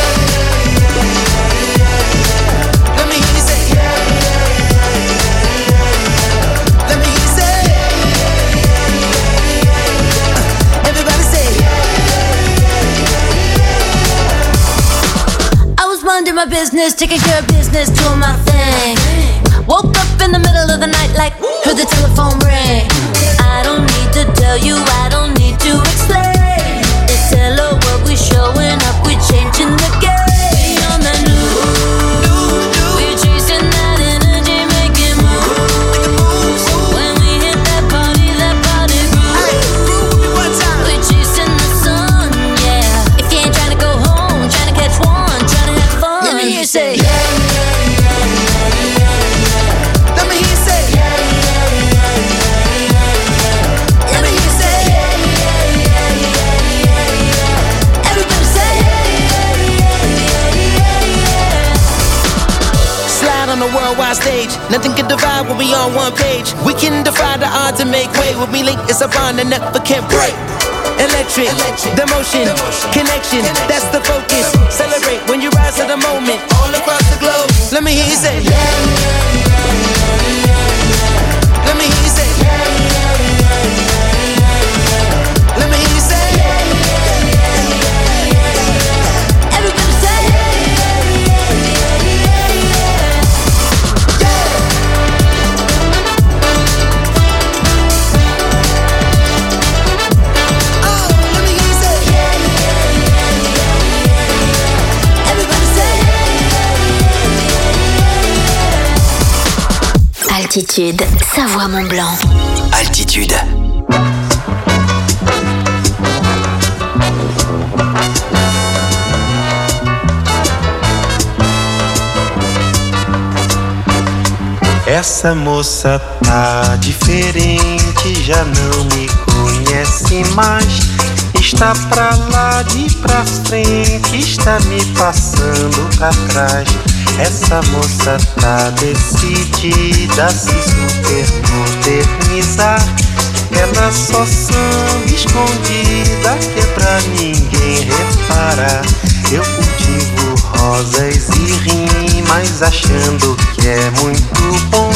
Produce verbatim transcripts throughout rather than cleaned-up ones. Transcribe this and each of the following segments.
Let me hear you say Let me hear you say Everybody say I was minding my business, taking care of business, doing my thing. Woke up in the middle of the night like, heard the telephone ring. I don't need to tell you, I don't need to explain. It's hello, what we showing up, we changing the game. On the new, we're chasing that energy, making moves. When we hit that party, that party groove. We're chasing the sun, yeah. If you ain't trying to go home, trying to catch one, trying to have fun, let me hear you say yeah. Let me hear you say Let me hear you say Everybody say Slide on the worldwide stage. Nothing can divide when we on one page. We can defy the odds and make way. With me link, it's a bond that never can break. Electric, the motion, connection, that's the focus. Celebrate when you rise to the moment. All across the globe. Let me hear you say Let me hear you say Let me hear you say Everybody say Oh, let me hear you say Everybody say Altitude, Savoie-Mont-Blanc. Altitude. Essa moça tá diferente, já não me conhece mais. Está pra lá de pra frente, está me passando pra trás. Essa moça tá decidida a se supermodernizar. Ela só samba escondida que é pra ninguém reparar. Eu cultivo rosas e rimas achando que é muito bom.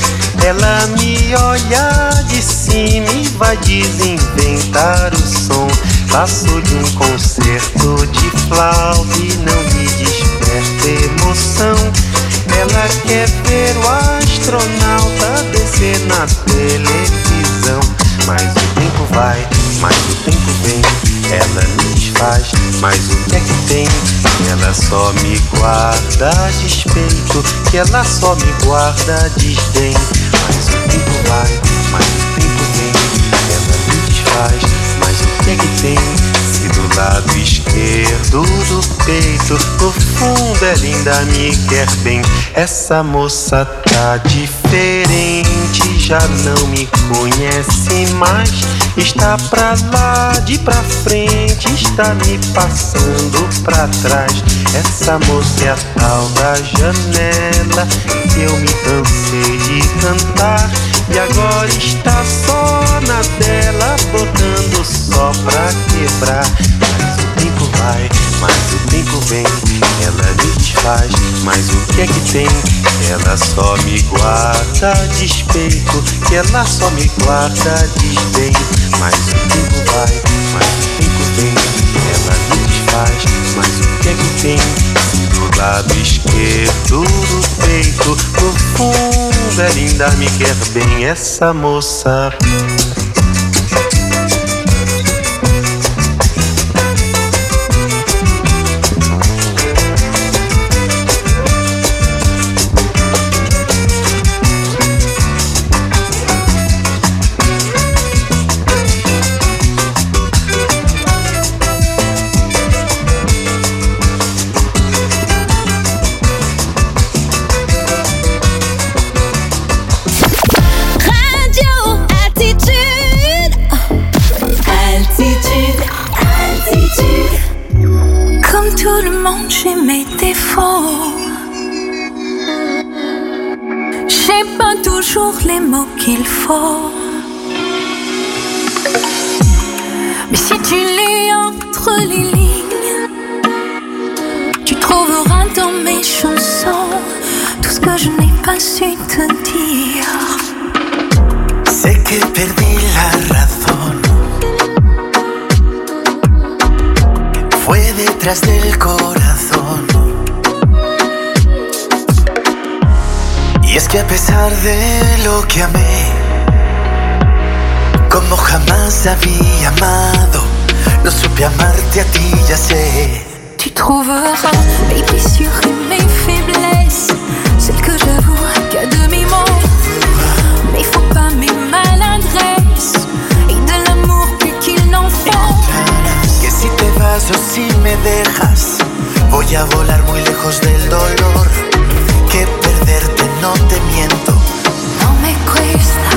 Ela me olha de cima e vai desinventar o som. Passo-lhe um concerto de flauta e não lhe desperta emoção. Ela quer ver o astronauta descer na televisão. Mas o tempo vai, mas o tempo vem. Ela me desfaz, mas o que é que tem? Ela só me guarda despeito, que ela só me guarda desdém. Mas o tempo vai, mas o tempo vem. Ela me desfaz, mas o que é que tem? Se do lado esquerdo do peito, no fundo ela ainda me quer bem. Essa moça tá diferente, já não me conhece mais. Está pra lá de pra frente, está me passando pra trás. Essa moça é a tal da janela que eu me cansei de cantar. E agora está só na dela, botando só pra quebrar. Mas o tempo vai, mas o tempo vem. Ela me desfaz, mas o que é que tem? Ela só me guarda despeito, que ela só me guarda desdém. Mas o tempo vai, mas o tempo vem. Ela me desfaz, mas o que é que tem? Do lado esquerdo do peito, no fundo ela ainda me quer bem. Essa moça j'ai mes défauts. J'ai pas toujours les mots qu'il faut. Mais si tu lis entre les lignes, tu dans mes chansons tout ce que je n'ai pas su te dire. Sé que perdí la razón. Fue detrás del corazón. Y es que a pesar de lo que amé, como jamás había amado, no supe amarte a ti, ya sé. Tu trouveras, baby, sur mes faiblesses, celles que j'avoue qu'à demi-mot. Mais faut pas mes maladresses et de l'amour plus qu'il n'en faut. Que si te vas o si me dejas, voy a volar muy lejos del dolor. Que perderte no te miento. No me cuesta.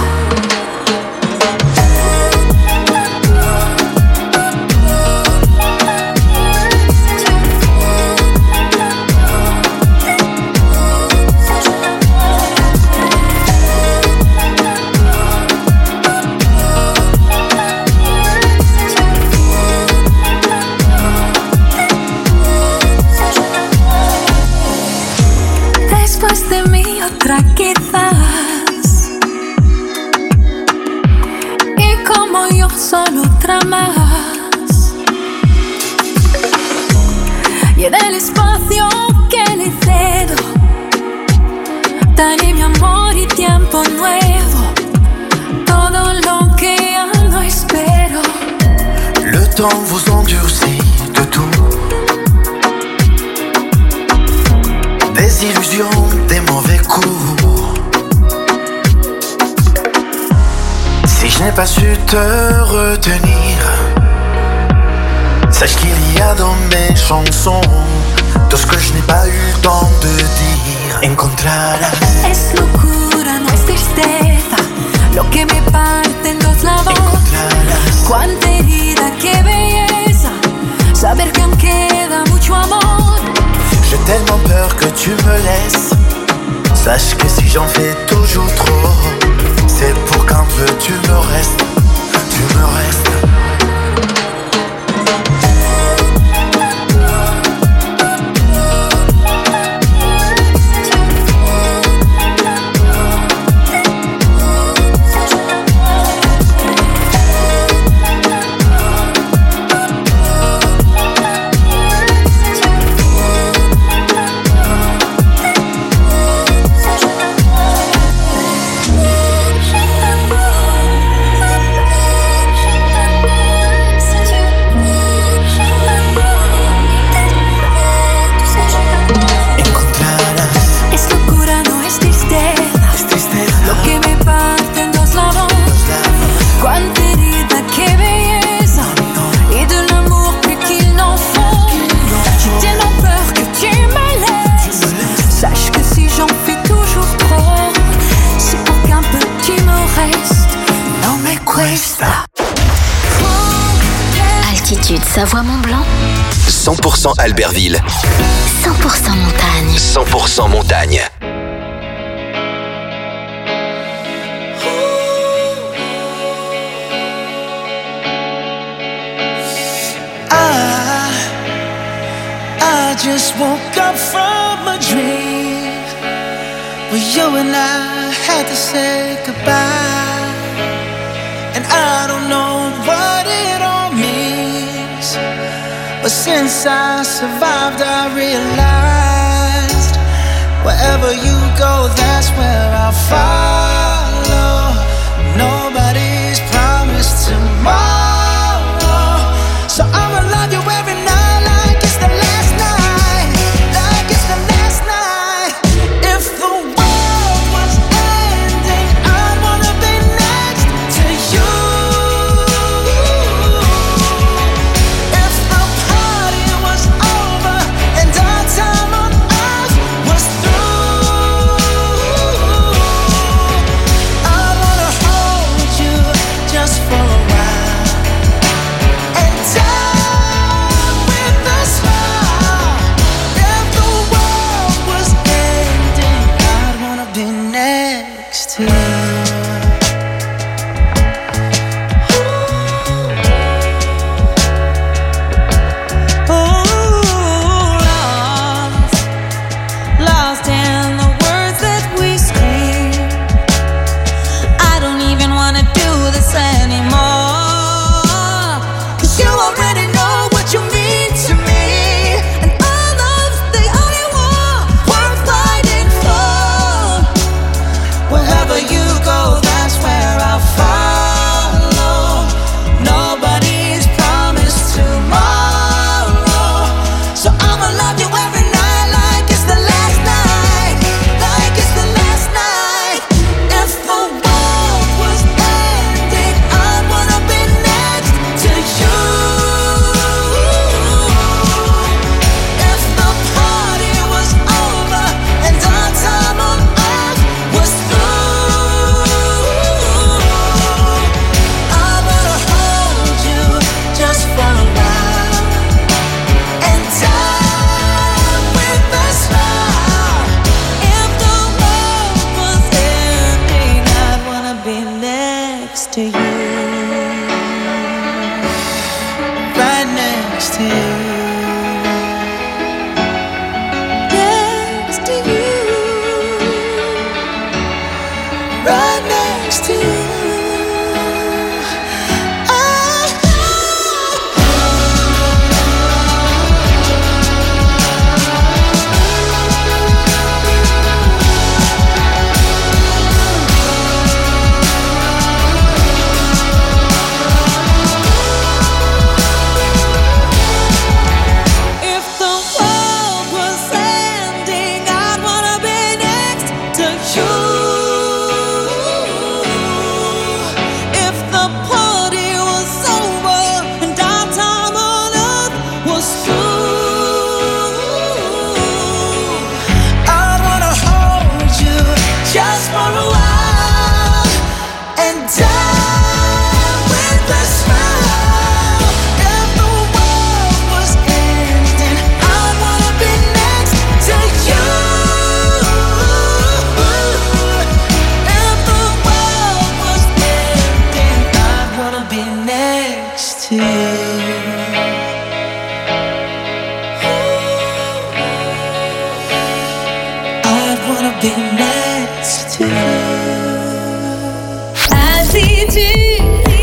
Después de mí otra quizás, y como yo solo otra más, y en el espacio que le cedo daré mi amor y tiempo nuevo, todo lo que ya no espero. Le temps vous endurcit de tout. Des illusions, des mauvais coups. Si je n'ai pas su te retenir, sache qu'il y a dans mes chansons tout ce que je n'ai pas eu le temps de dire. Encontrarás. Es locura, no es tristeza, lo que me parte en dos lados. Encontrarás. Cuánta herida, qué belleza, saber que aún queda mucho amor. J'ai tellement peur que tu me laisses. Sache que si j'en fais toujours trop, c'est pour qu'un peu tu me restes. Tu me restes. Altitude Savoie-Mont-Blanc. cent pour cent Albertville. cent pour cent montagne. cent pour cent montagne. I, I just woke up from a dream where you and I had to say goodbye. And I don't know what it all means, but since I survived I realized wherever you go, that's where I'll follow. Nobody's promised tomorrow, so I'ma love you every night like it's the last night, like it's the last night. If the world was ending, I'd wanna be next to you. If the party was over and our time on earth was through, be next to you. Altitude,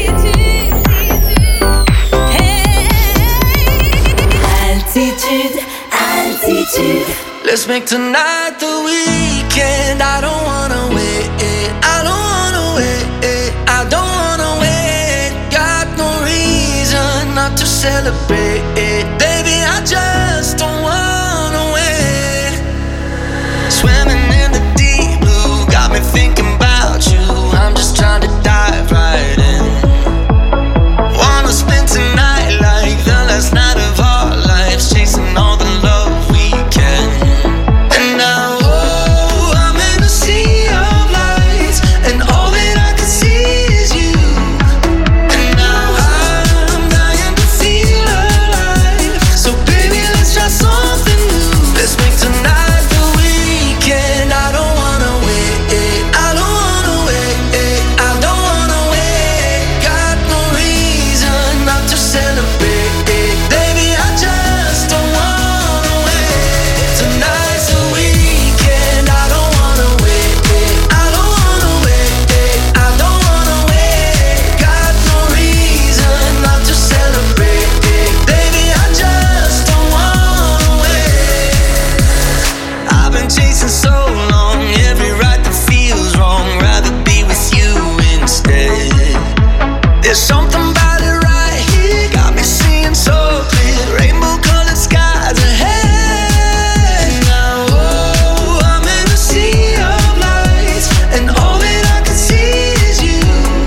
altitude, altitude. Let's make tonight the weekend. I don't wanna wait. I don't wanna wait. I don't wanna wait. Got no reason not to celebrate. Baby, I just don't wanna wait. Swimming in the deep blue got me thinking about you. I'm just trying to dive right in. Wanna spend tonight like the last night of our lives, chasing all the love we can. And now, oh, I'm in a sea of lights, and all that I can see is you. And now I'm dying to feel alive. So baby, let's try something new. Let's make tonight the weekend. I don't wanna wait. I don't wanna wait. I don't wanna wait. Got no reason not to celebrate. Baby, I just don't wanna wait. Tonight's the weekend. I don't wanna wait. I don't wanna wait. I don't wanna wait. Got no reason not to celebrate. Baby, I just don't wanna wait. I've been chasing so long, every right that feels wrong. Rather be with you instead. There's something about it right here, got me seeing so clear. Rainbow colored skies ahead. Now, oh, I'm in a sea of lights, and all that I can see is you.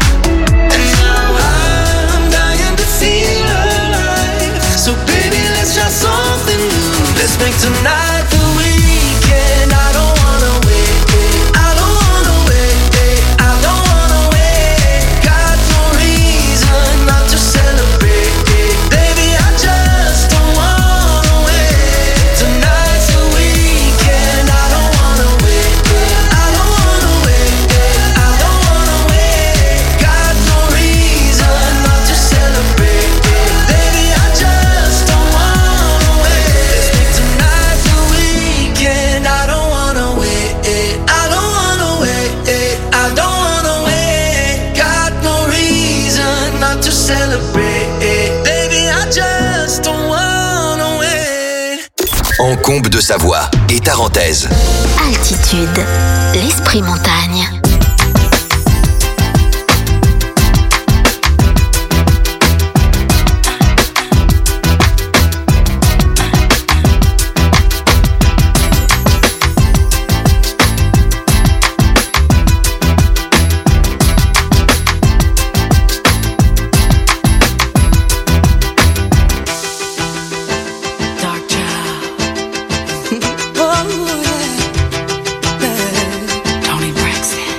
And now I'm dying to feel alive. So baby, let's try something new. Let's make tonight the weekend. I don't wanna wait. I don't wanna wait. I don't wanna wait. Got no reason not to celebrate. Baby, I just don't wanna wait. Tonight's the weekend. I don't wanna wait. I don't wanna wait. I don't wanna wait. Got no reason not to celebrate. Baby, I just don't wanna wait. Let's make tonight the weekend. I don't wanna wait. I don't wanna wait. I don't wanna wait. Got no reason not to celebrate. Baby, I just don't wanna wait. En Combe de Savoie et Tarentaise. Altitude, l'esprit montagne. Dark child. Oh, yeah. Tony Braxton.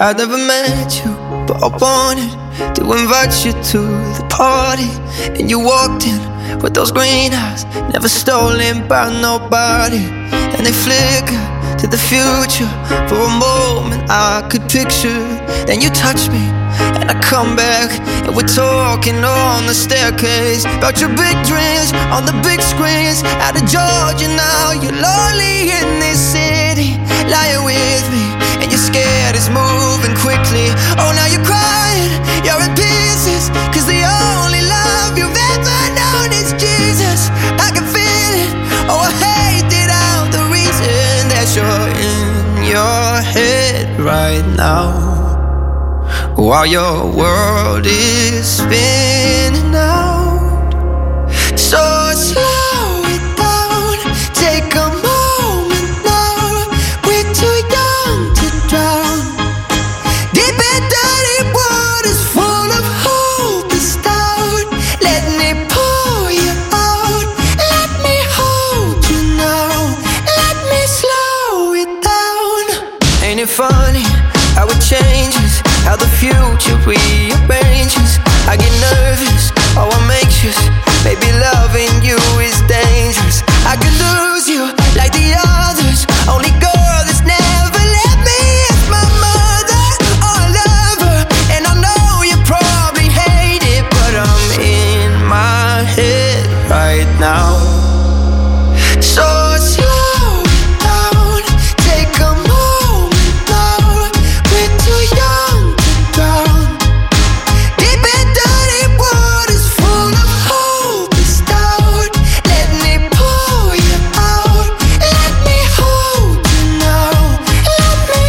I'd never met you, but I wanted to invite you to the party. And you walked in with those green eyes, never stolen by nobody. And they flicker to the future. For a moment I could picture. Then you touch me and I come back, and we're talking on the staircase about your big dreams on the big screens. Out of Georgia now, you're lonely in this city, lying with me, and you're scared it's moving quickly. Oh, now you're crying, you're in pieces, cause the only love you've ever known is Jesus. I can feel it, oh I hate it out, the reason that you're in your head right now, while your world is spinning out. So slow it down, take a moment now. We're too young to drown. Deep and dirty waters full of hope is down. Let me pull you out, let me hold you now, let me slow it down. Ain't it funny how it changes, how the future rearranges? I get nervous, oh I'm anxious, maybe loving you is dangerous. I could lose you like the others, only girl that's never let me is my mother. Oh I love her, and I know you probably hate it, but I'm in my head right now. So slow it down, take a moment now. We're too young to drown. Deep and dirty waters full of hope is down. Let me pull you out, let me hold you now, let me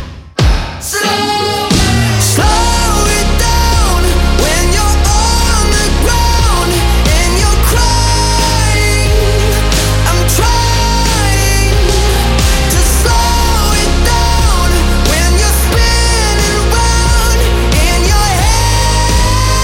slow, slow it down. When you're on the ground and you're crying, I'm trying to slow it down. When you're spinning round in your head,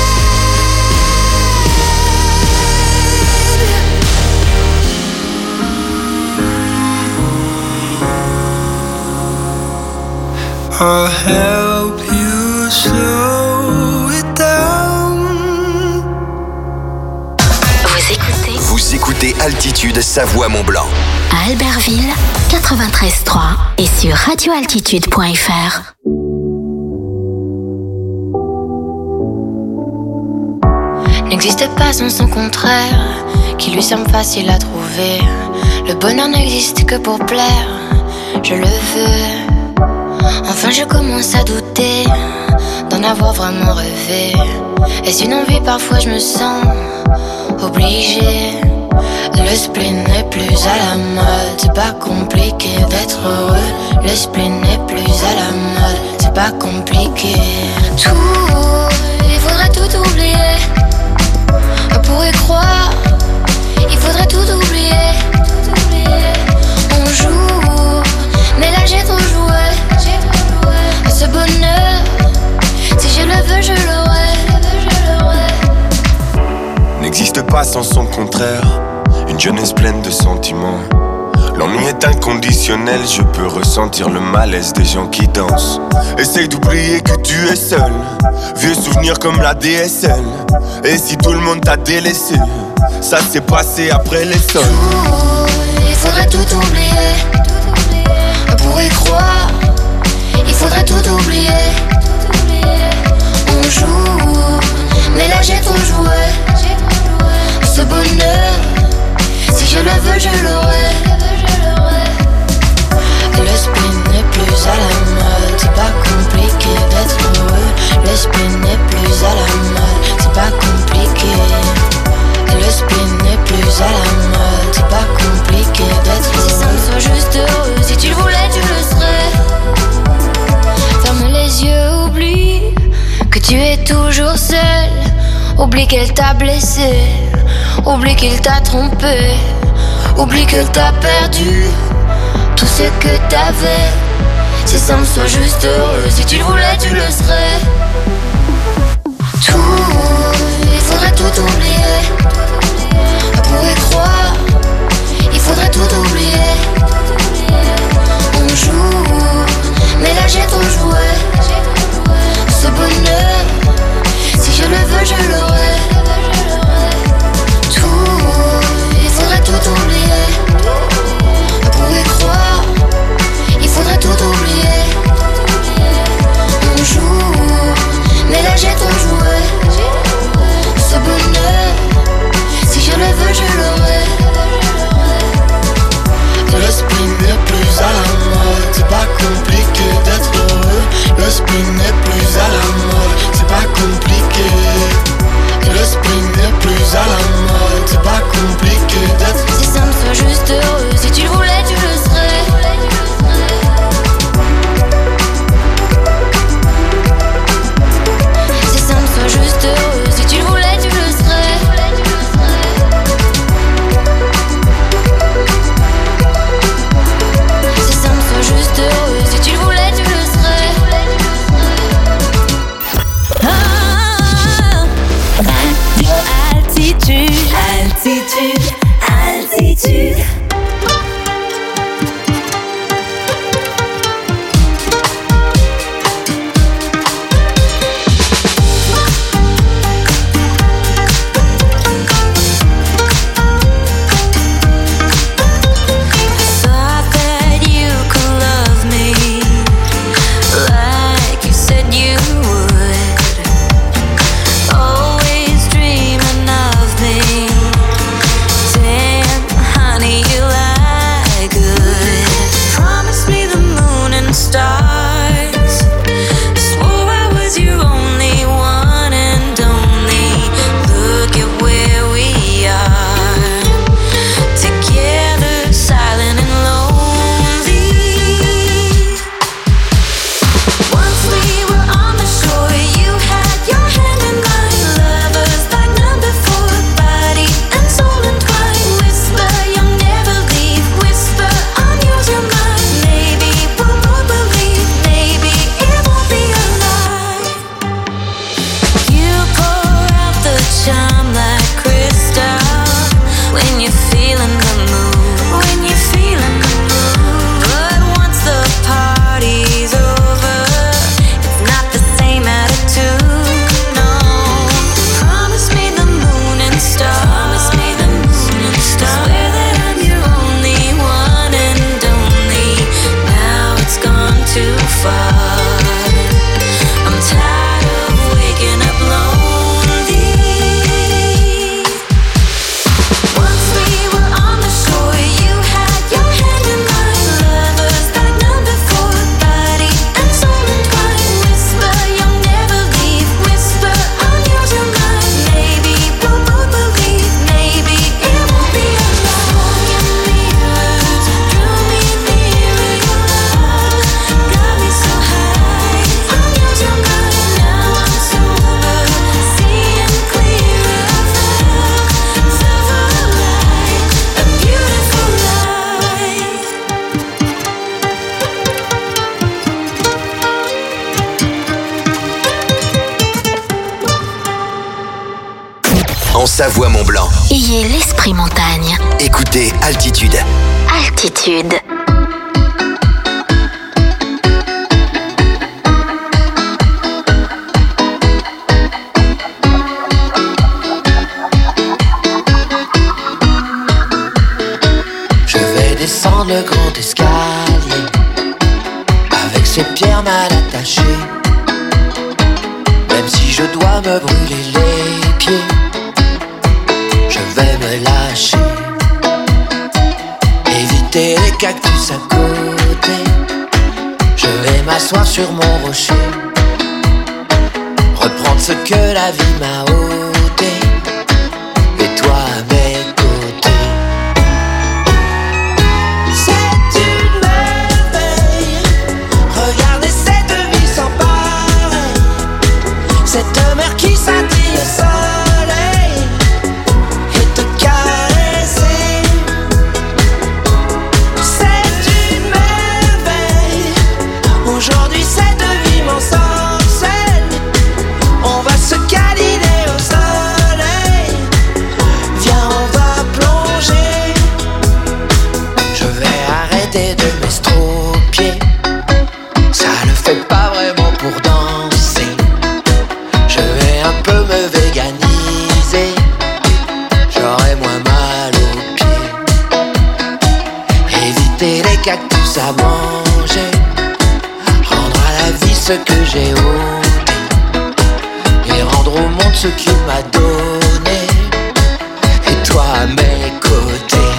I'll help you slow it down. Vous écoutez Vous écoutez Altitude Savoie-Mont-Blanc. à Albertville quatre-vingt-treize trois et sur radio altitude point f r. N'existe pas sans son contraire, qui lui semble facile à trouver. Le bonheur n'existe que pour plaire, je le veux. Enfin je commence à douter d'en avoir vraiment rêvé. Est-ce une envie? Parfois je me sens obligée. Le spleen n'est plus à la mode, c'est pas compliqué d'être heureux. Le spleen n'est plus à la mode, c'est pas compliqué. Tout, il faudrait tout oublier. On pourrait croire, il faudrait tout oublier. On joue, mais là j'ai trop joué. Ce bonheur, si je le veux, je l'aurai. N'existe pas sans son contraire, une jeunesse pleine de sentiments. L'ennui est inconditionnel, je peux ressentir le malaise des gens qui dansent. Essaye d'oublier que tu es seul, vieux souvenirs comme la D S L. Et si tout le monde t'a délaissé, ça s'est passé après les sols. Il faudrait tout oublier, on pourrait croire, il faudrait tout oublier. On joue, mais là j'ai trop joué. Ce bonheur, si je le veux, je l'aurai. Le spleen n'est plus à la mode, c'est pas compliqué d'être heureux. Le spleen n'est plus à la mode, c'est pas compliqué. Le spleen n'est plus à la mode, c'est pas compliqué d'être heureux. Si ça me soit juste heureux, si tu le voulais, tu le serais. Ferme les yeux, oublie que tu es toujours seul. Oublie qu'elle t'a blessé, oublie qu'il t'a trompé, oublie qu'elle t'a perdu tout ce que t'avais. Si ça me soit juste heureux, si tu le voulais, tu le serais. Tout, il faudrait tout oublier. On pourrait croire, il faudrait tout oublier. On joue, mais là j'ai trop joué. Savoie-Mont-Blanc. Ayez l'esprit montagne. Écoutez Altitude. Altitude. Je vais descendre le grand escalier avec ces pierres mal attachées. Même si je dois me brûler les pieds, je vais me lâcher. Éviter les cactus à côté, je vais m'asseoir sur mon rocher. Reprendre ce que la vie m'a ôté, et toi à mes côtés. C'est une merveille, regardez cette vie sans pareil. Cette mer qui scintille au soleil et te caresser. C'est une merveille, aujourd'hui cette vie m'ensorcelle. On va se câliner au soleil, viens on va plonger. Je vais arrêter de m'estropier, ça ne fait pas vraiment pour danser. Je vais un peu me véganiser, j'aurai moins mal aux pieds. Éviter les cactus à manger, rendre à la vie ce que j'ai ôté, et rendre au monde ce qu'il m'a donné, et toi à mes côtés.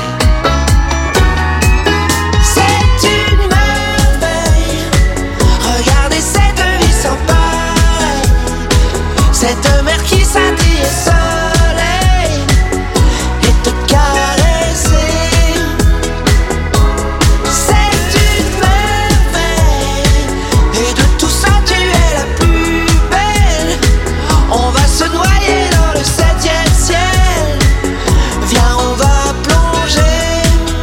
C'est une merveille, regardez cette vie sans pareil. Cette mer qui scintille au soleil et te caresser. C'est une merveille, et de tout ça tu es la plus belle. On va se noyer dans le septième ciel, viens on va plonger.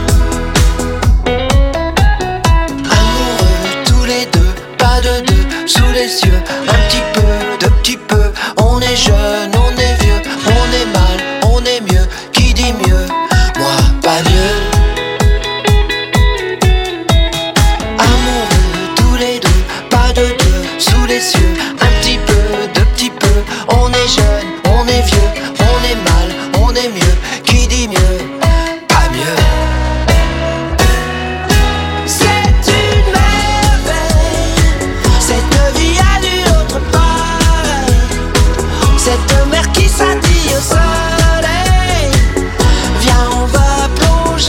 Amoureux tous les deux, pas de deux, sous les yeux, un petit peu, de petit peu. On est jeune, on est vieux, on est mal, on est mieux. Qui dit mieux? Moi, pas mieux. Amoureux tous les deux, pas de deux, sous les cieux, un petit peu, de petit peu. On est jeune, on est vieux, on est mal, on est mieux. Qui dit mieux? Pas mieux. C'est une merveille, cette vie a d'une autre pareille. Cette mer qui scintille au soleil, viens on va plonger.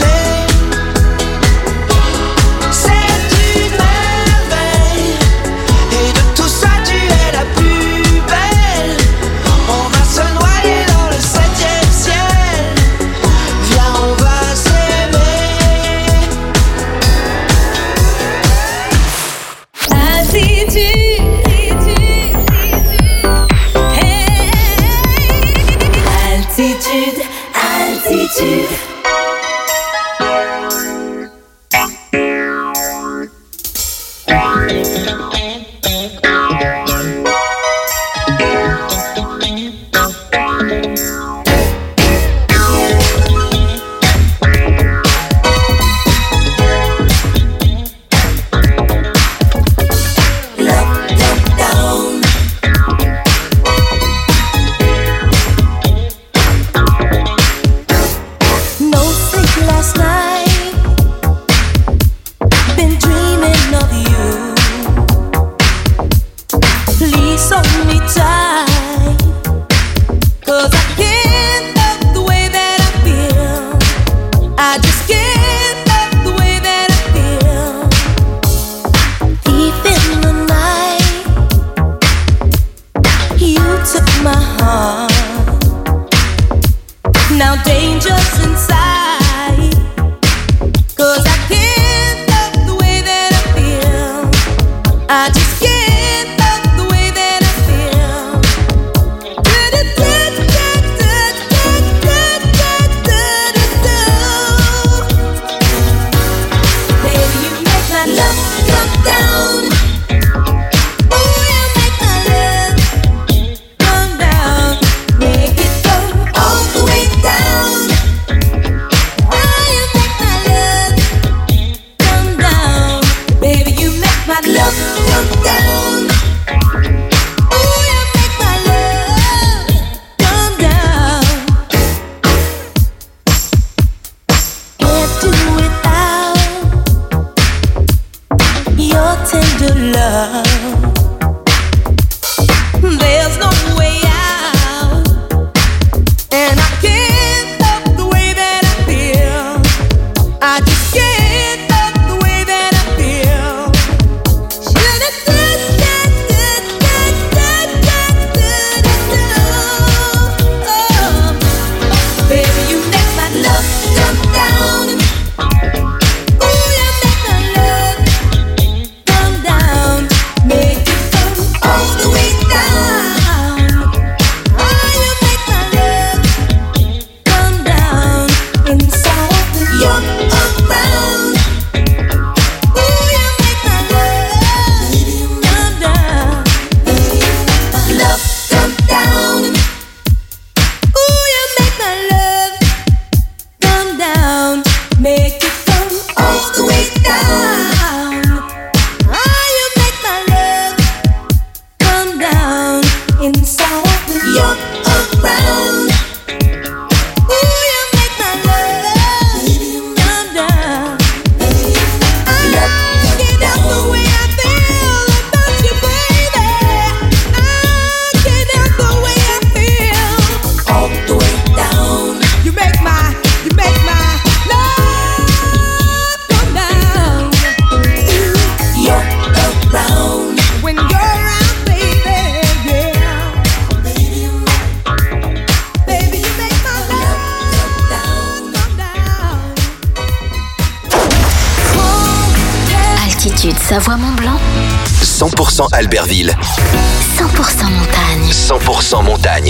C'est une merveille, et de tout ça tu es la plus belle. On va se noyer dans le septième ciel, viens on va s'aimer. Altitude. Altitude, altitude. No sleep last night, been dreaming of you. Please hold me tight, 'cause I can't help the way that I feel. I just can't help the way that I feel. Deep in the night, you took my heart. Now danger's inside, 'cause I can't help the way that I feel. I just can't help the way that I feel. Baby, you make my love come down. Ooh, you make my love come down. Make it go all the way. Altitude Savoie-Mont-Blanc. cent pour cent Albertville. cent pour cent montagne. cent pour cent montagne.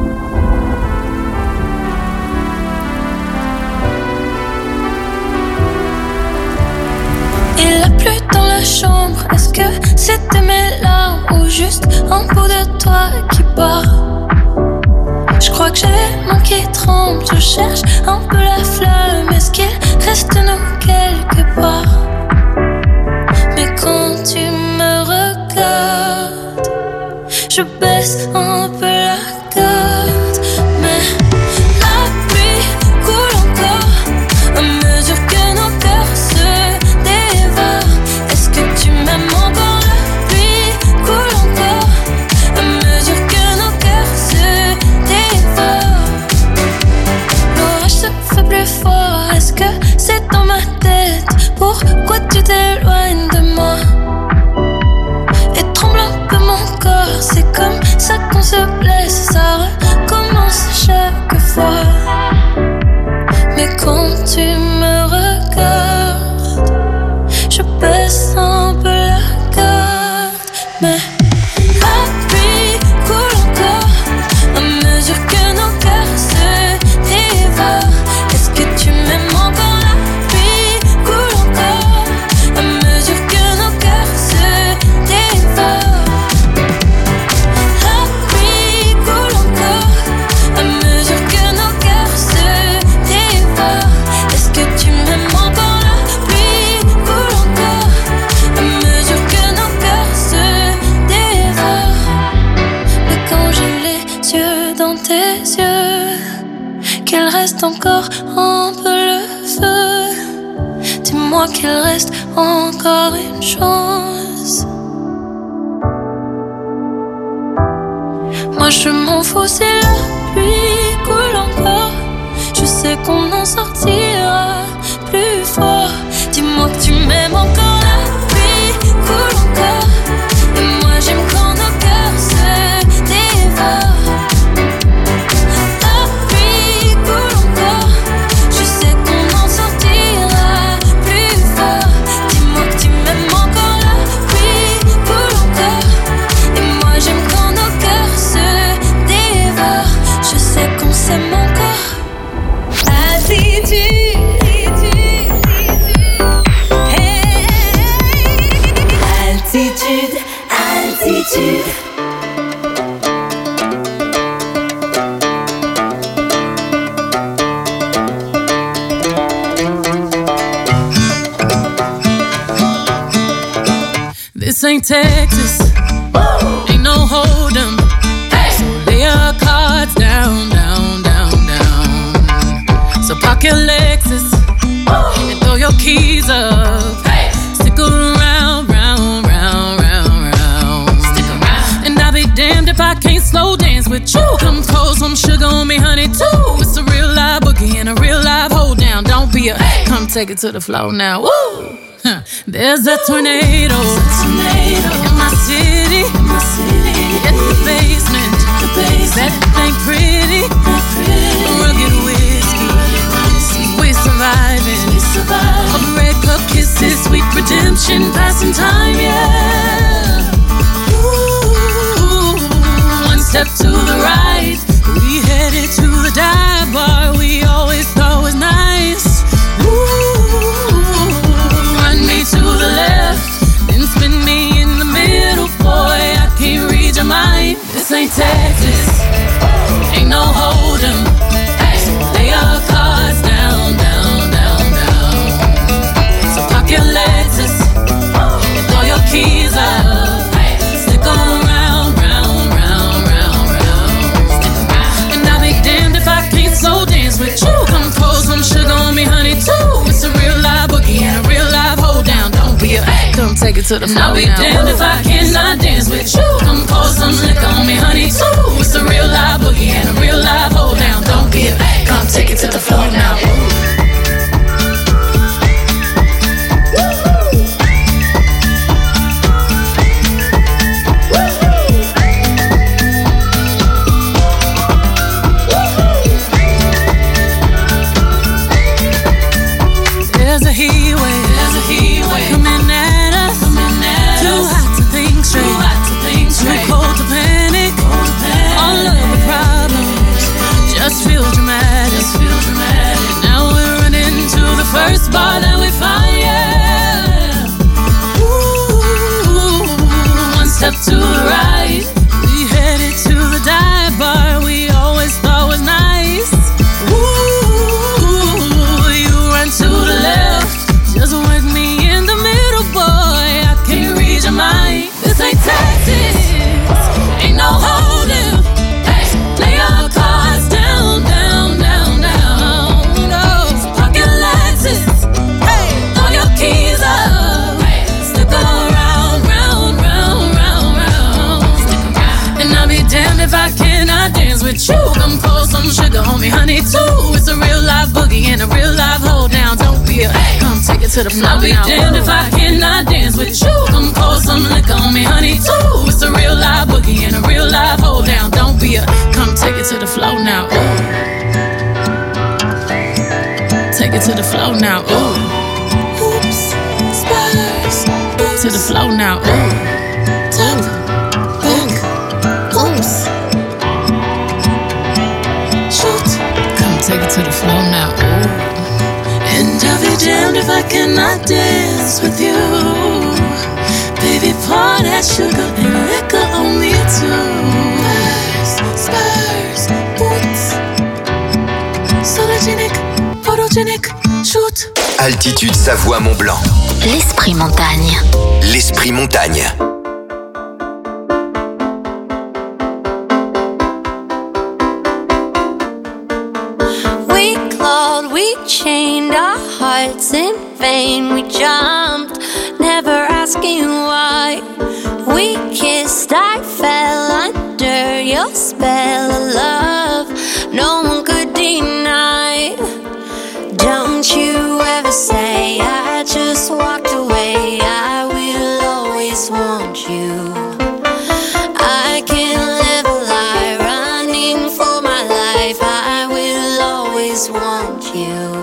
Il a plu dans la chambre. Est-ce que c'était mes larmes ou juste un bout de toi qui part? Je crois que j'ai les mains qui tremblent. Je cherche un peu la flamme. Est-ce qu'il reste de nous quelque part? Mais quand tu me regardes, je baisse un peu la garde. Mais la pluie coule encore à mesure que nos cœurs se dévorent. Est-ce que tu m'aimes encore? La pluie coule encore à mesure que nos cœurs se dévorent. L'orage se fait plus fort. Est-ce que c'est dans ma tête? Pourquoi tu t'éloignes de moi? Et tremble un peu mon corps. C'est comme ça qu'on se blesse. Ça recommence chaque fois. Mais quand tu me regardes, je baisse un peu la garde. Mais la pluie coule encore à mesure que nos cœurs se dévorent. Est-ce que tu m'aimes encore? La pluie coule encore à mesure que nos cœurs se dévorent. La pluie coule encore à mesure que nos cœurs se dévorent. Est-ce que tu m'aimes encore? La pluie coule encore à mesure que nos cœurs se dévorent. Mais quand j'ai les yeux dans tes yeux, qu'il reste encore un peu le feu, dis-moi qu'il reste encore une chance. Moi je m'en fous si la pluie coule encore. Je sais qu'on en sortira plus fort. Dis-moi que tu m'aimes encore. La pluie coule encore. Et moi j'aime quand nos cœurs se dévorent. La pluie coule encore. Je sais qu'on en sortira plus fort. Dis-moi que tu m'aimes encore. La pluie coule encore. Et moi j'aime quand nos cœurs se dévorent. Je sais qu'on s'aime encore. Altitude, hey. Altitude, altitude. This ain't Texas, ain't no hold'em. So lay your cards down, down, down, down. So park your Lexus and throw your keys up. Stick around, round, round, round, round. Stick around. And I'll be damned if I can't slow dance with you. Come pour some sugar on me, honey, too. It's a real live boogie and a real live hold down. Don't be a, come take it to the floor now. Woo! Huh. There's a tornado, tornado in my city, in my city. In the basement, the basement. That ain't pretty, pretty. Rugged whiskey, we surviving. We surviving. Of red cup kisses, sweet redemption, passing time, yeah. Ooh, one step to the right, we headed to the dive bar we always thought was nice. To the left, then spin me in the middle, boy, I can't read your mind. This ain't Texas, ain't no hold'em. So lay your cards down, down, down, down. So park your Lexus and throw your keys up. Stick around, round, round, round, round. And I'll be damned if I can't slow dance with you. Come pour some sugar on me, honey, too. It's a real live boogie and a real live hold down. Don't be a, come take it to the floor. I'll be damned if I cannot dance with you. Come pour some liquor on me, honey, too. It's a real live boogie and a real live hold down. Don't be a, come take it to the floor now. There's a heat wave, there's a heat wave coming at us. be a come take it to the floor. I'll be damned if I cannot dance with you. Come pour some liquor on me, honey, too. It's a real live boogie and a real live hold down. Don't be a come take it to the floor now. Ooh. Take it to the floor now. Ooh. Oops, spurs. To the floor now. Ooh. Tap, back, oops. Shoot. Come take it to the floor now. Ooh. And I'll be damned if I cannot dance with you. Baby, pour that sugar and liquor on me too. Spurs, boots. Sologenic, photogenic, shoot. Altitude Savoie Mont Blanc. L'esprit montagne. L'esprit montagne. We clawed, we chained our hearts in vain. We jumped, never asking why. We kissed, I fell under your spell of love. No one could deny. Don't you ever say I just walked away. I will always want you. I can't live a lie running for my life. I will always want you.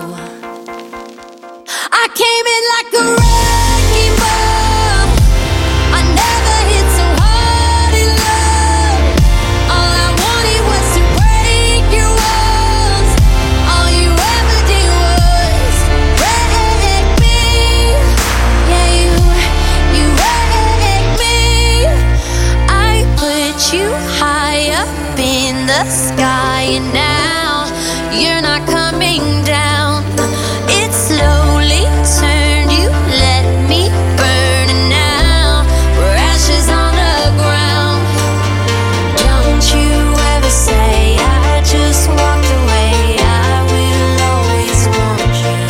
I came in like a wrecking ball. I never hit so hard in love. All I wanted was to break your walls. All you ever did was wreck me. Yeah, you, you wrecked me. I put you high up in the sky, and now you're not coming down. It slowly turned, you let me burn, and now we're ashes on the ground. Don't you ever say I just walked away. I will always want you.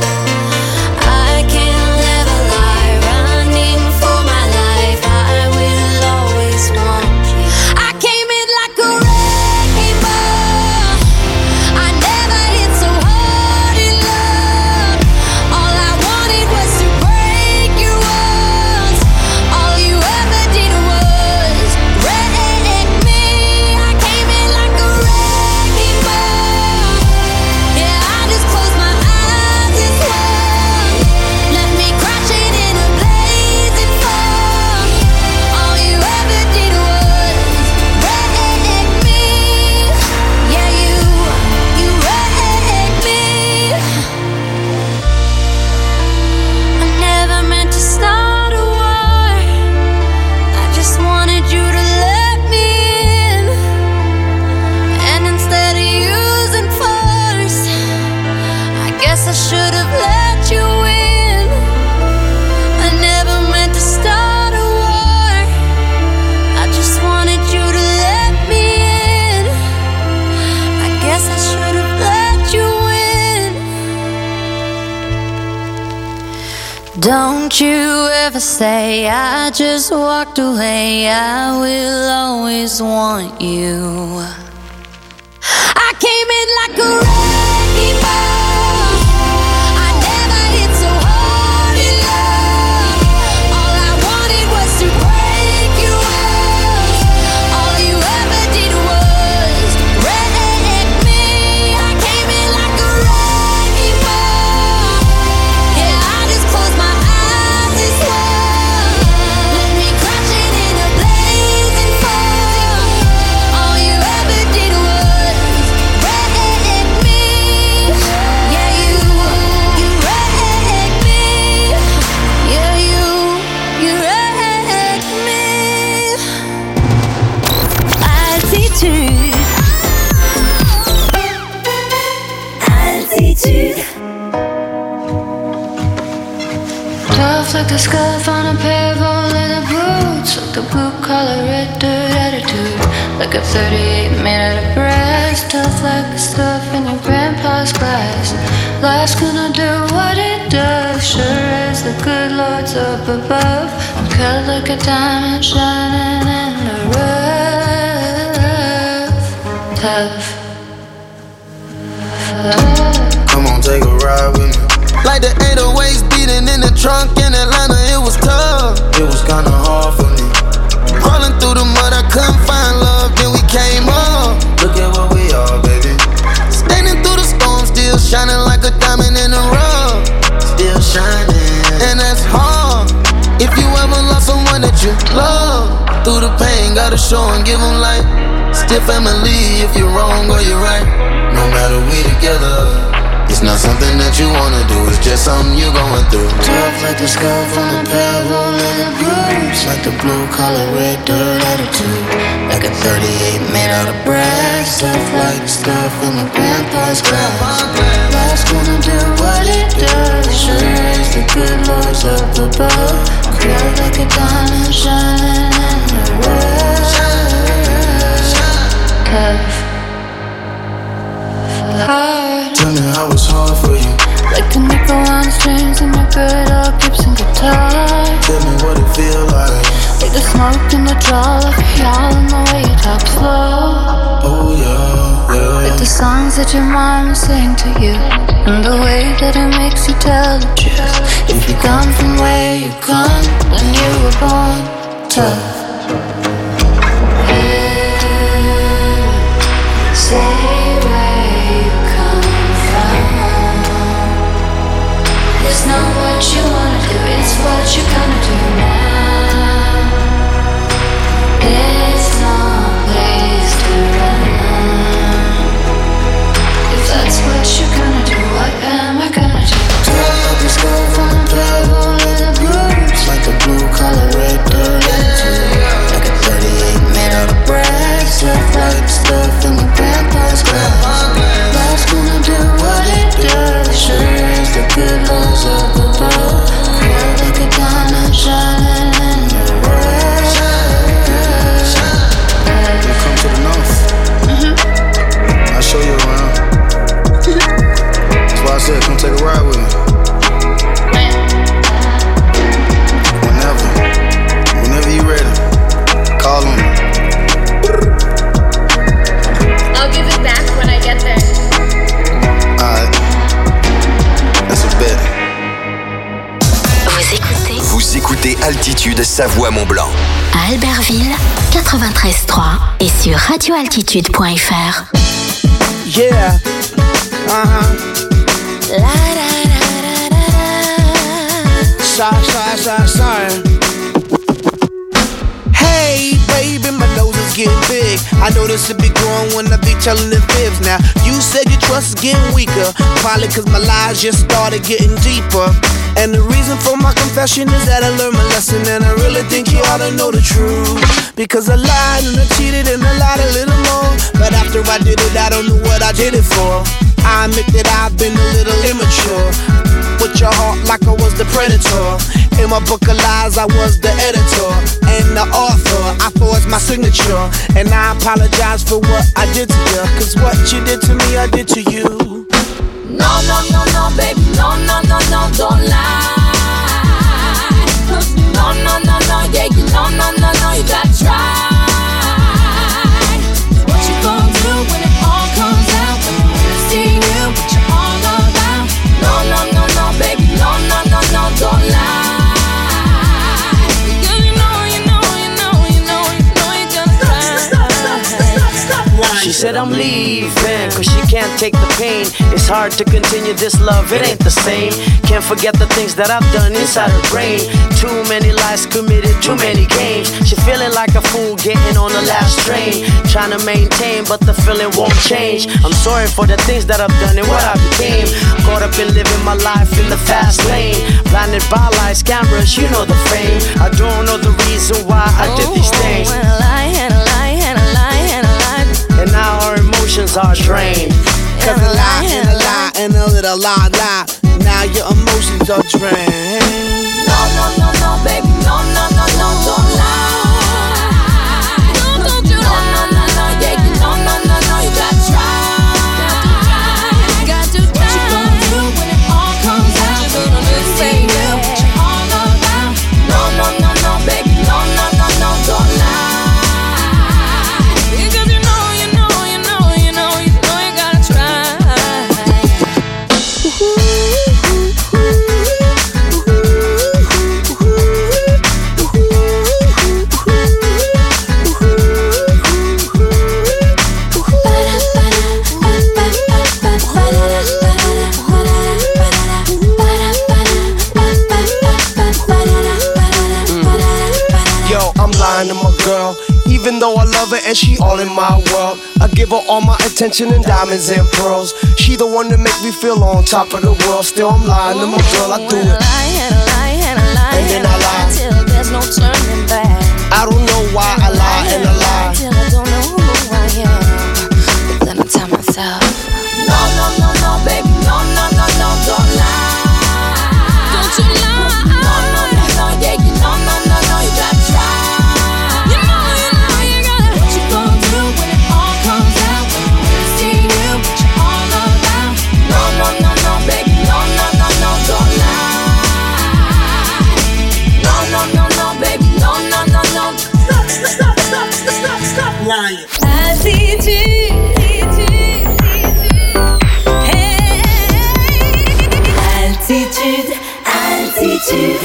I can't live a lie running for my life. I will always want you. I came in like a wrecking ball. I never hit so hard in love. All I wanted was to break your walls. All you ever did was wreck me. I came in like a wrecking ball. Yeah, I just closed my eyes and swung. Left me crashing in a blazing fall. All you ever did was wreck me. Yeah, you, you wrecked me. I never meant to start a war. I just wanted you to let me in. And instead of using force, I guess I should have let you in. I never meant to start a war. I just wanted you to let me in. I guess I should have let you in. Don't you ever say I just walked away. I will always want you. I came in like a wrecking ball. I never hit so hard in love. All I wanted was to break your walls. All you ever did was wreck me. I came in like a wrecking ball. Yeah, I just closed my eyes and swung. Left me crashing in a blazing fall. All you ever did was wreck me. Yeah, you, you wrecked me. Yeah, you, you wrecked me. Altitude. Altitude. Tough like the scuff on a pair of old leather boots, like the blue collar red dirt attitude, like a thirty-eight made out of brass. Tough like the stuff in your grandpa's glass. Life's gonna do what it does, sure as the good Lord's up above. Cut like a diamond shining in the rough. Tough. Come on, take a ride with me. Like the eight oh eights beating in the trunk in Atlanta, it was tough. It was kinda hard for me. Crawling through the mud, I couldn't find love, then we came up. Look at what we are, baby. Standing through the storm, still shining like a diamond in the rough. Still shining, and that's hard. If you ever lost someone that you love, through the pain, gotta show and give them light. Still family if you're wrong or you're right. No matter we together, it's not something that you wanna do, it's just something you're going through. Tough like the scar from the pebble and the bruise, like the blue collar red dirt attitude, like a thirty-eight made out of brass. Tough like stuff from my grandpa's glass. Life's gonna do what it does, sure as the good Lord's up above. Cold like a diamond shining in the rough. Tough. Hard. Tell me how it's hard for you. Like the nickel on the strings in your good old Gibson guitar. Tell me what it feel like. Like the smoke in the draw, like y'all in the way you talk slow. Oh yeah, yeah. Like the songs that your mama sang to you, and the way that it makes you tell the truth. If you come from where you come, then you were born tough. Say where you come from. It's not what you wanna do, it's what you're gonna do now. There's no place to run. If that's what you're gonna do, what am I gonna do? Tough like the skull from the pebble and the bruise, like the blue collar red dirt attitude, like a thirty-eight made out of brass. Tough like stuff in my grandpa's glass. Life's gonna do what it does, sure as the good Lord's up above. Cold like a diamond shining in the rough. You come to the north, mm-hmm. I'll show you around. That's why I said come take a ride with me. Whenever, whenever you ready, call on me. I'll give it back when I get there. Alright, that's a bet. Vous écoutez Vous écoutez Altitude Savoie-Mont-Blanc. À Albertville, quatre-vingt-treize trois et sur radio altitude point f r. Yeah. Uh-huh. La da da da da da. Sorry, sorry, sorry, sorry. Hey, baby, my nose is getting big. I notice it be growing when I be telling the fibs. Now, you said your trust is getting weaker, probably cause my lies just started getting deeper. And the reason for my confession is that I learned my lesson, and I really think you ought to know the truth. Because I lied and I cheated and I lied a little more, but after I did it, I don't know what I did it for. I admit that I've been a little immature, with your heart like I was the predator. In my book of lies, I was the editor and the author. I forged my signature, and I apologize for what I did to you, cause what you did to me, I did to you. No, no, no, no, baby, no, no, no, no, don't lie. No, no, no, no, yeah, you no, no, no, no, you gotta try. What you gonna do when it all comes out? When you see you, what you all about? No, no, no, no, baby, no, no, no, no, don't lie. Because you know, you know, you know, you know, you know you're gonna cry. She said I'm leaving, cause she can't take the pain. It's hard to continue this love, it ain't the same. Can't forget the things that I've done inside her brain. Too many lies committed, too many games. She feeling like a fool getting on the last train, trying to maintain, but the feeling won't change. I'm sorry for the things that I've done and what I became. Caught up in living my life in the fast lane, blinded by lights, cameras, you know the fame. I don't know the reason why I did these things. And a lie, and a lie, and a lie, and a lie. And now our emotions are drained. Cause a lie and a lie and a little lie lie. Now your emotions are drained. No, no, no, no, baby, no, no, no, no, don't lie. No, don't you lie. No, no, no, no, yeah, you no, no, no, no, you gotta try. You got to try. What you gonna do when it all comes out? When you say you, what you all about? No, no, no, no, baby, no, no, no, no, don't lie. Because you know, you know, you know, you know, you know you gotta try. Ooh, ooh, ooh. though I love her and she all in my world, I give her all my attention and diamonds and pearls. She the one that make me feel on top of the world. Still I'm lying to my girl, I do it. And I lie and I lie and I lie and then I lie till there's no turning back. I don't know why I lie and I lie till I don't know who I am. But then I tell myself, no, no, no, no, baby, no, no, no, no, don't lie. Don't you lie. No, no, no, no, yeah, you know, no, no, no, you gotta try. You know, you know, you gotta. What you gonna do when it all comes out? When you see you, what you all about? No, no, no, no, baby, no, no, no, no, don't lie. No, no, no, no, baby, no, no, no, no. Stop, stop, stop, stop, stop, stop lying. Attitude. Altitude, altitude.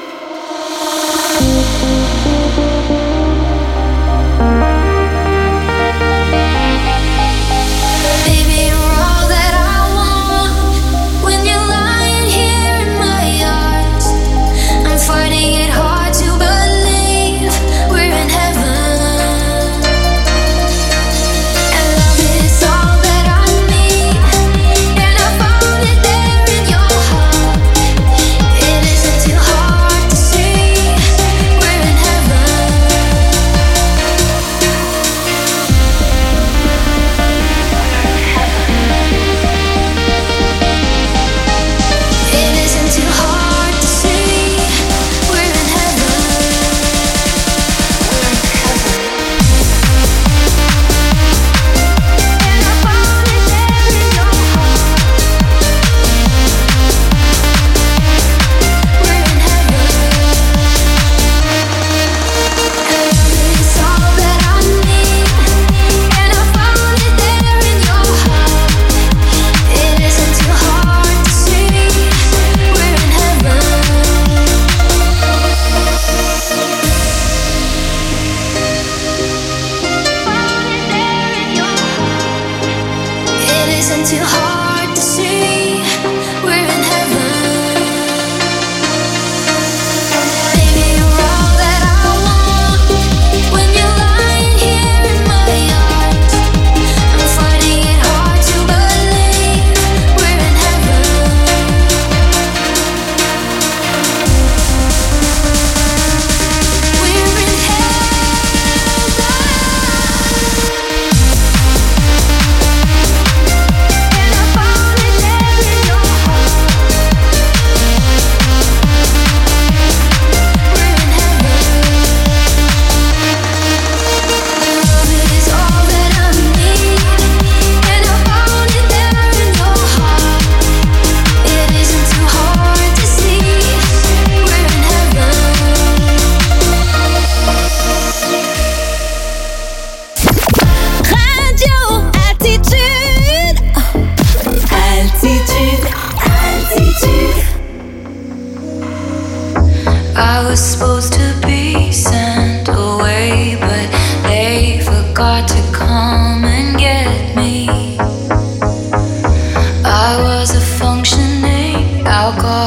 Baby, you're all that I want. When you're lying here in my arms, I'm finding it hard to believe we're in heaven. And love is all that I need, and I found it there in your heart. It isn't too hard to see we're in heaven. It isn't too hard to see we're in heaven. And I found it there in your heart. We're in heaven. And love is all that I need, and I found it there in your heart. It isn't too hard to see we're in heaven. It isn't too hard to see we're in heaven. Baby, you're all that I want. When you're lying here in my arms, I'm finding it hard to believe we're in heaven. We're in and I found it there in your heart. We're in heaven. Love is all that I need, and I found it there in your heart. It isn't too hard to see we're in heaven. Radio Altitude. Altitude, altitude. I was supposed to be sent away, but they forgot to come and get me. I was a functioning alcoholic.